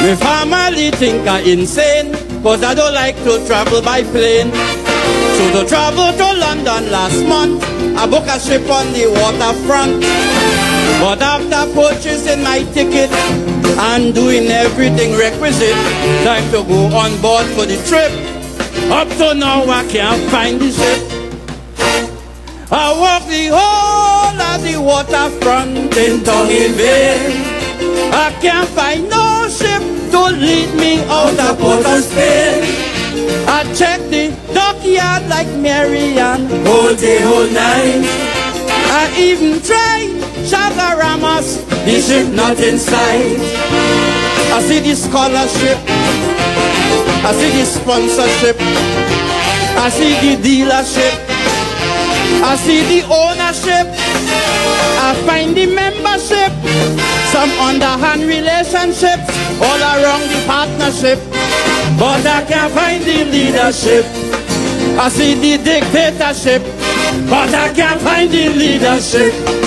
My family think I'm insane, cause I don't like to travel by plane. So to travel to London last month, I booked a ship on the waterfront. But after purchasing my ticket and doing everything requisite, time to go on board for the trip. Up to now I can't find the ship. I walk the whole of the waterfront in Tongue Bay. I can't find no ship to lead me out of Port of Spain. I check the dockyard like Marianne, whole day, whole night. I even tried Chagaramas, the ship not inside. I see the scholarship, I see the sponsorship, I see the dealership, I see the ownership, I find the membership, some underhand relationships, all around the partnership, but I can't find the leadership. I see the dictatorship, but I can't find the leadership.